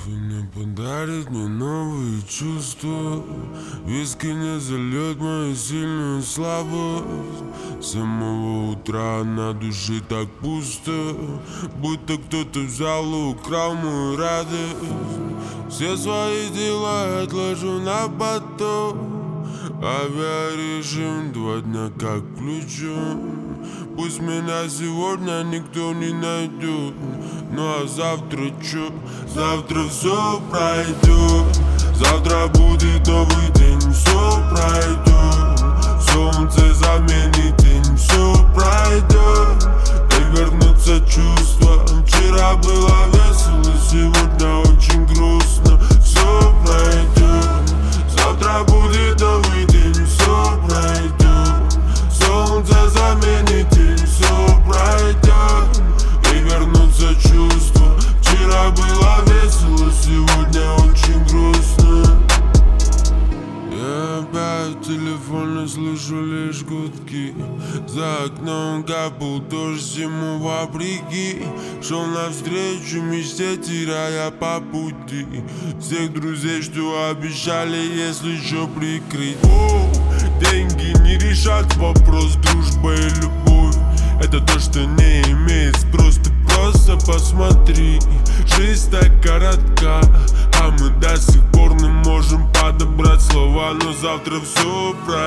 не подарит мне новые чувства. Виски не зальет мою сильную слабость. С самого утра на душе так пусто, будто кто-то взял и украл мою радость. Все свои дела отложу на потом. Авиарежим 2 дня как включен. Пусть меня сегодня никто не найдет, ну а завтра чё? Завтра все пройдет. Завтра будет новый день, все пройдет. Солнце заменит день, все пройдет. И вернутся чувства. Вчера было весело, сегодня очень грустно. Все пройдет. Завтра будет новый день, все пройдет. Солнце заменит день, все пройдет. И вернутся чувства. Вчера было весело, сегодня очень грустно. Я опять в телефоне слышу лишь гудки. За окном капал дождь ему вопреки. Шел навстречу мечте, теряя по пути всех друзей, что обещали, если что, прикрыть. Деньги не решат вопрос, дружба и любовь. Это то, что не имеет спрос. Ты просто посмотри, жизнь так коротка, а мы до сих пор не можем подобрать слова. Но завтра все пройдет.